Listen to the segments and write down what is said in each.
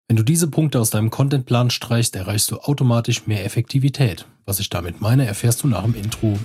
Wenn du diese Punkte aus deinem Contentplan streichst, erreichst du automatisch mehr Effektivität. Was ich damit meine, erfährst du nach dem Intro.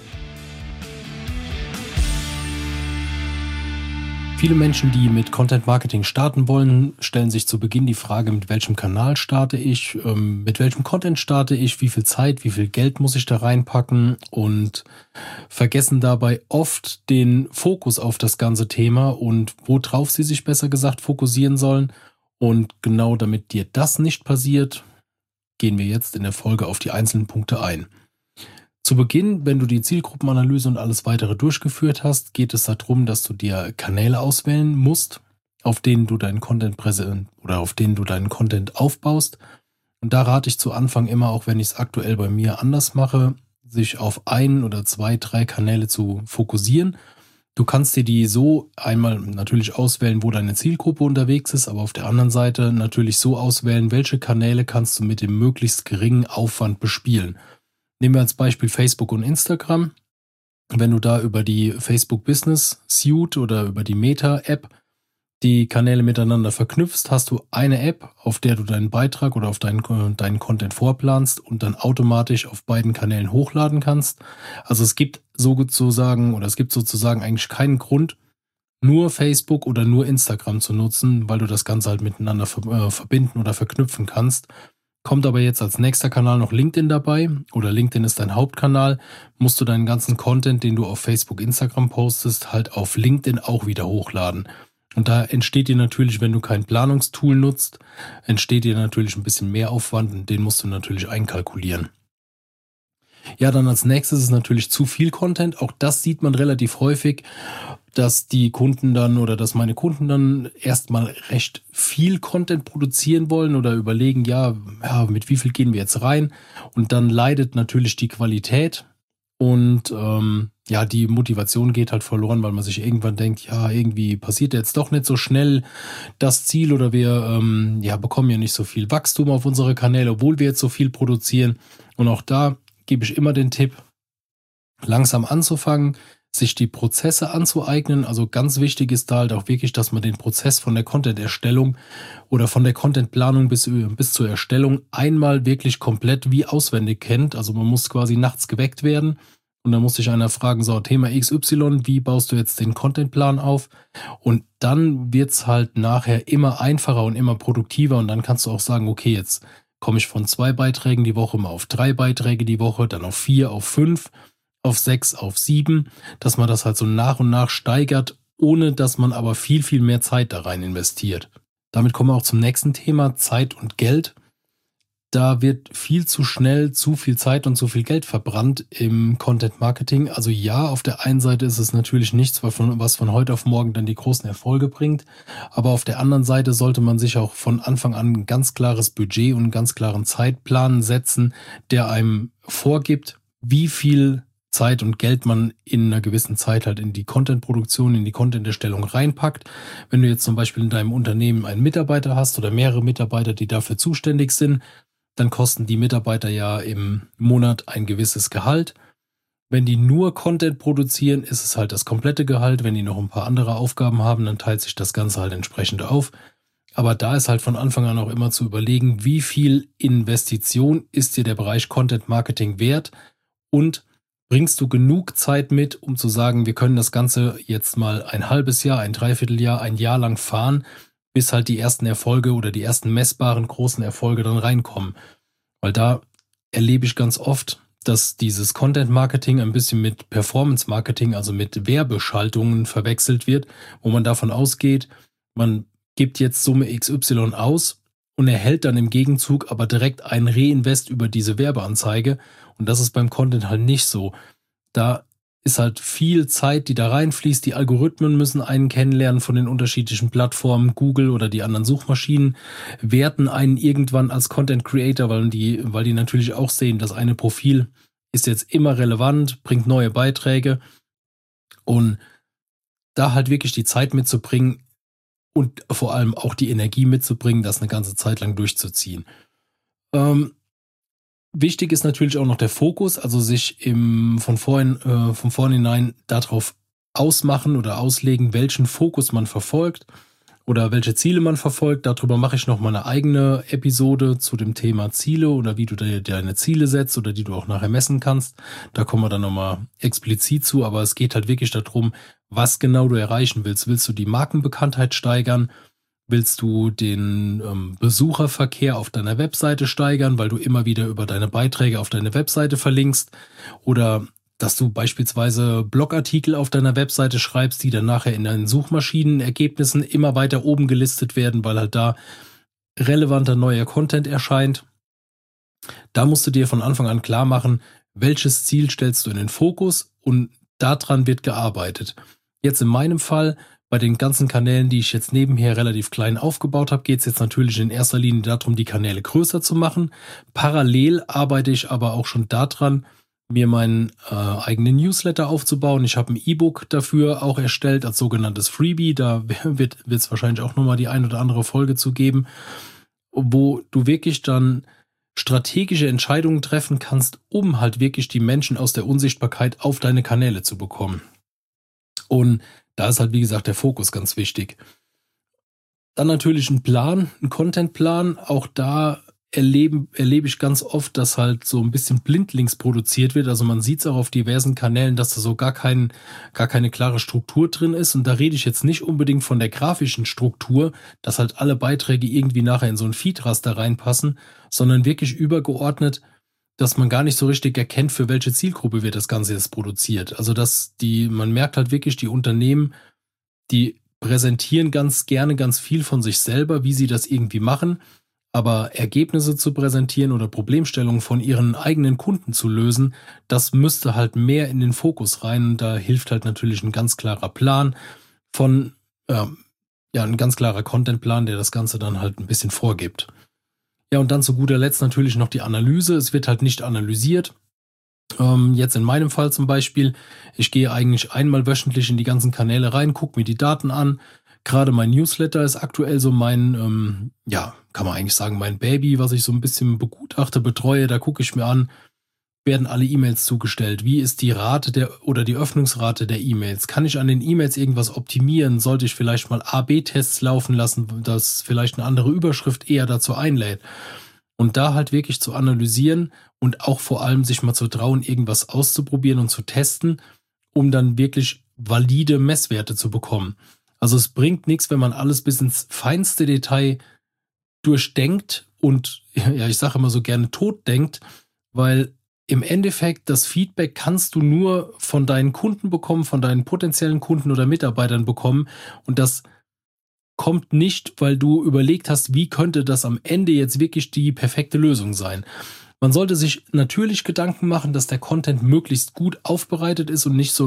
Viele Menschen, die mit Content Marketing starten wollen, stellen sich zu Beginn die Frage, mit welchem Kanal starte ich, mit welchem Content starte ich, wie viel Zeit, wie viel Geld muss ich da reinpacken und vergessen dabei oft den Fokus auf das ganze Thema und worauf sie sich besser gesagt fokussieren sollen. Und genau damit dir das nicht passiert, gehen wir jetzt in der Folge auf die einzelnen Punkte ein. Zu Beginn, wenn du die Zielgruppenanalyse und alles weitere durchgeführt hast, geht es darum, dass du dir Kanäle auswählen musst, auf denen du deinen Content aufbaust. Und da rate ich zu Anfang immer, auch wenn ich es aktuell bei mir anders mache, sich auf 1 oder 2, 3 Kanäle zu fokussieren. Du kannst dir die so einmal natürlich auswählen, wo deine Zielgruppe unterwegs ist, aber auf der anderen Seite natürlich so auswählen, welche Kanäle kannst du mit dem möglichst geringen Aufwand bespielen. Nehmen wir als Beispiel Facebook und Instagram. Wenn du da über die Facebook Business Suite oder über die Meta-App die Kanäle miteinander verknüpfst, hast du eine App, auf der du deinen Beitrag oder auf deinen Content vorplanst und dann automatisch auf beiden Kanälen hochladen kannst. Also es gibt sozusagen eigentlich keinen Grund, nur Facebook oder nur Instagram zu nutzen, weil du das Ganze halt miteinander verbinden oder verknüpfen kannst. Kommt aber jetzt als nächster Kanal noch LinkedIn dabei oder LinkedIn ist dein Hauptkanal, musst du deinen ganzen Content, den du auf Facebook, Instagram postest, halt auf LinkedIn auch wieder hochladen. Und da entsteht dir natürlich, wenn du kein Planungstool nutzt, entsteht dir natürlich ein bisschen mehr Aufwand und den musst du natürlich einkalkulieren. Ja, dann als nächstes ist natürlich zu viel Content. Auch das sieht man relativ häufig, dass meine Kunden dann erstmal recht viel Content produzieren wollen oder überlegen, ja, mit wie viel gehen wir jetzt rein? Und dann leidet natürlich die Qualität und die Motivation geht halt verloren, weil man sich irgendwann denkt, ja, irgendwie passiert jetzt doch nicht so schnell das Ziel oder wir bekommen ja nicht so viel Wachstum auf unsere Kanäle, obwohl wir jetzt so viel produzieren. Und auch da gebe ich immer den Tipp, langsam anzufangen, sich die Prozesse anzueignen. Also ganz wichtig ist da halt auch wirklich, dass man den Prozess von der Content-Erstellung oder von der Content-Planung bis zur Erstellung einmal wirklich komplett wie auswendig kennt. Also man muss quasi nachts geweckt werden und dann muss sich einer fragen, so Thema XY, wie baust du jetzt den Contentplan auf? Und dann wird es halt nachher immer einfacher und immer produktiver und dann kannst du auch sagen, okay, jetzt komme ich von 2 Beiträgen die Woche mal auf 3 Beiträge die Woche, dann auf 4, auf 5, auf 6, auf 7, dass man das halt so nach und nach steigert, ohne dass man aber viel, viel mehr Zeit da rein investiert. Damit kommen wir auch zum nächsten Thema, Zeit und Geld. Da wird viel zu schnell zu viel Zeit und zu viel Geld verbrannt im Content Marketing. Also ja, auf der einen Seite ist es natürlich nichts, was von heute auf morgen dann die großen Erfolge bringt. Aber auf der anderen Seite sollte man sich auch von Anfang an ein ganz klares Budget und einen ganz klaren Zeitplan setzen, der einem vorgibt, wie viel Zeit und Geld man in einer gewissen Zeit halt in die Content-Produktion, in die Content-Erstellung reinpackt. Wenn du jetzt zum Beispiel in deinem Unternehmen einen Mitarbeiter hast oder mehrere Mitarbeiter, die dafür zuständig sind, dann kosten die Mitarbeiter ja im Monat ein gewisses Gehalt. Wenn die nur Content produzieren, ist es halt das komplette Gehalt. Wenn die noch ein paar andere Aufgaben haben, dann teilt sich das Ganze halt entsprechend auf. Aber da ist halt von Anfang an auch immer zu überlegen, wie viel Investition ist dir der Bereich Content Marketing wert und bringst du genug Zeit mit, um zu sagen, wir können das Ganze jetzt mal ein halbes Jahr, ein Dreivierteljahr, ein Jahr lang fahren, bis halt die ersten Erfolge oder die ersten messbaren großen Erfolge dann reinkommen. Weil da erlebe ich ganz oft, dass dieses Content-Marketing ein bisschen mit Performance-Marketing, also mit Werbeschaltungen verwechselt wird, wo man davon ausgeht, man gibt jetzt Summe XY aus und erhält dann im Gegenzug aber direkt ein Reinvest über diese Werbeanzeige. Und das ist beim Content halt nicht so. Da ist halt viel Zeit, die da reinfließt. Die Algorithmen müssen einen kennenlernen von den unterschiedlichen Plattformen. Google oder die anderen Suchmaschinen werten einen irgendwann als Content Creator, weil die natürlich auch sehen, das eine Profil ist jetzt immer relevant, bringt neue Beiträge. Und da halt wirklich die Zeit mitzubringen und vor allem auch die Energie mitzubringen, das eine ganze Zeit lang durchzuziehen. Wichtig ist natürlich auch noch der Fokus, also sich von vornherein darauf ausmachen oder auslegen, welchen Fokus man verfolgt. oder welche Ziele man verfolgt. Darüber mache ich nochmal eine eigene Episode zu dem Thema Ziele oder wie du deine Ziele setzt oder die du auch nachher messen kannst. Da kommen wir dann nochmal explizit zu, aber es geht halt wirklich darum, was genau du erreichen willst. Willst du die Markenbekanntheit steigern? Willst du den Besucherverkehr auf deiner Webseite steigern, weil du immer wieder über deine Beiträge auf deine Webseite verlinkst? Oder dass du beispielsweise Blogartikel auf deiner Webseite schreibst, die dann nachher in deinen Suchmaschinenergebnissen immer weiter oben gelistet werden, weil halt da relevanter neuer Content erscheint. Da musst du dir von Anfang an klar machen, welches Ziel stellst du in den Fokus und daran wird gearbeitet. Jetzt in meinem Fall, bei den ganzen Kanälen, die ich jetzt nebenher relativ klein aufgebaut habe, geht es jetzt natürlich in erster Linie darum, die Kanäle größer zu machen. Parallel arbeite ich aber auch schon daran, mir meinen eigenen Newsletter aufzubauen. Ich habe ein E-Book dafür auch erstellt als sogenanntes Freebie. Da wird es wahrscheinlich auch nochmal die ein oder andere Folge zu geben, wo du wirklich dann strategische Entscheidungen treffen kannst, um halt wirklich die Menschen aus der Unsichtbarkeit auf deine Kanäle zu bekommen. Und da ist halt, wie gesagt, der Fokus ganz wichtig. Dann natürlich ein Plan, ein Contentplan. Auch da erlebe ich ganz oft, dass halt so ein bisschen blindlings produziert wird. Also man sieht es auch auf diversen Kanälen, dass da so gar keine klare Struktur drin ist. Und da rede ich jetzt nicht unbedingt von der grafischen Struktur, dass halt alle Beiträge irgendwie nachher in so ein Feedraster reinpassen, sondern wirklich übergeordnet, dass man gar nicht so richtig erkennt, für welche Zielgruppe wird das Ganze jetzt produziert. Also man merkt halt wirklich, die Unternehmen, die präsentieren ganz gerne ganz viel von sich selber, wie sie das irgendwie machen. Aber Ergebnisse zu präsentieren oder Problemstellungen von ihren eigenen Kunden zu lösen, das müsste halt mehr in den Fokus rein. Da hilft halt natürlich ein ganz klarer Plan ein ganz klarer Contentplan, der das Ganze dann halt ein bisschen vorgibt. Ja, und dann zu guter Letzt natürlich noch die Analyse. Es wird halt nicht analysiert. Jetzt in meinem Fall zum Beispiel, ich gehe eigentlich einmal wöchentlich in die ganzen Kanäle rein, gucke mir die Daten an. Gerade mein Newsletter ist aktuell so mein, kann man eigentlich sagen, mein Baby, was ich so ein bisschen begutachte, betreue. Da gucke ich mir an, werden alle E-Mails zugestellt? Wie ist die Rate die Öffnungsrate der E-Mails? Kann ich an den E-Mails irgendwas optimieren? Sollte ich vielleicht mal A/B-Tests laufen lassen, dass vielleicht eine andere Überschrift eher dazu einlädt? Und da halt wirklich zu analysieren und auch vor allem sich mal zu trauen, irgendwas auszuprobieren und zu testen, um dann wirklich valide Messwerte zu bekommen. Also es bringt nichts, wenn man alles bis ins feinste Detail durchdenkt und, ja, ich sage immer so gerne totdenkt, weil im Endeffekt das Feedback kannst du nur von deinen Kunden bekommen, von deinen potenziellen Kunden oder Mitarbeitern bekommen und das kommt nicht, weil du überlegt hast, wie könnte das am Ende jetzt wirklich die perfekte Lösung sein. Man sollte sich natürlich Gedanken machen, dass der Content möglichst gut aufbereitet ist und nicht so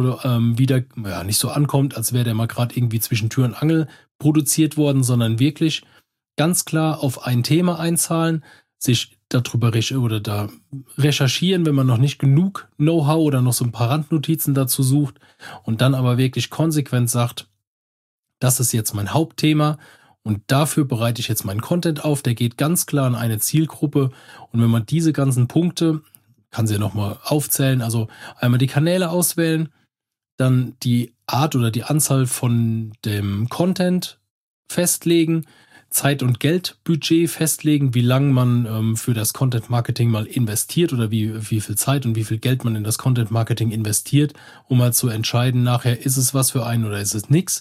nicht so ankommt, als wäre der mal gerade irgendwie zwischen Tür und Angel produziert worden, sondern wirklich ganz klar auf ein Thema einzahlen, sich darüber da recherchieren, wenn man noch nicht genug Know-how oder noch so ein paar Randnotizen dazu sucht und dann aber wirklich konsequent sagt, das ist jetzt mein Hauptthema und dafür bereite ich jetzt meinen Content auf, der geht ganz klar an eine Zielgruppe und wenn man diese ganzen Punkte, kann sie ja nochmal aufzählen, also einmal die Kanäle auswählen, dann die Art oder die Anzahl von dem Content festlegen, Zeit- und Geldbudget festlegen, wie lange man für das Content-Marketing mal investiert oder wie viel Zeit und wie viel Geld man in das Content-Marketing investiert, um mal zu entscheiden, nachher ist es was für einen oder ist es nichts.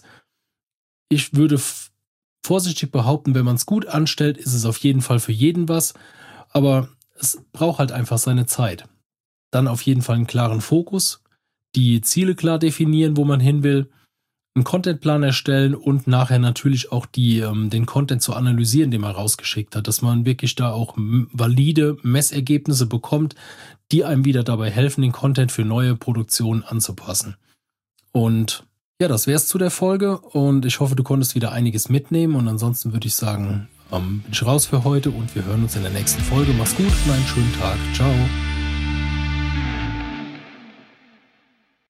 Ich würde vorsichtig behaupten, wenn man es gut anstellt, ist es auf jeden Fall für jeden was, aber es braucht halt einfach seine Zeit. Dann auf jeden Fall einen klaren Fokus, die Ziele klar definieren, wo man hin will, einen Contentplan erstellen und nachher natürlich auch den Content zu analysieren, den man rausgeschickt hat, dass man wirklich da auch valide Messergebnisse bekommt, die einem wieder dabei helfen, den Content für neue Produktionen anzupassen. Und ja, das wäre es zu der Folge und ich hoffe, du konntest wieder einiges mitnehmen und ansonsten würde ich sagen, bin ich raus für heute und wir hören uns in der nächsten Folge. Mach's gut und einen schönen Tag. Ciao.